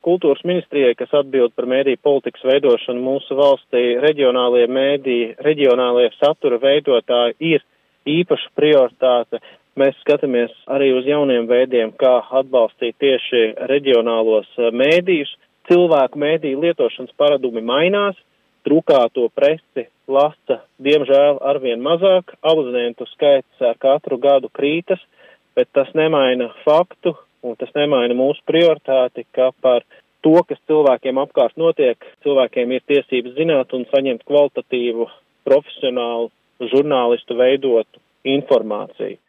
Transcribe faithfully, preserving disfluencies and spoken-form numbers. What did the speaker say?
kultūras ministrijai, kas atbild par mēdīju politikas veidošanu mūsu valstī, reģionālie mēdīji, reģionālie satura veidotāji ir īpaša prioritāte. Mēs skatāmies arī uz jauniem veidiem, kā atbalstīt tieši reģionālos mēdījus. Cilvēku mēdīju lietošanas paradumi mainās, drukāto presi lasa, diemžēl, arvien mazāk, abonentu skaits ar katru gadu krītas, bet tas nemaina faktu, un tas nemaina mūsu prioritāti, ka par to, kas cilvēkiem apkārt notiek, cilvēkiem ir tiesības zināt un saņemt kvalitatīvu, profesionālu, žurnālistu veidotu informāciju.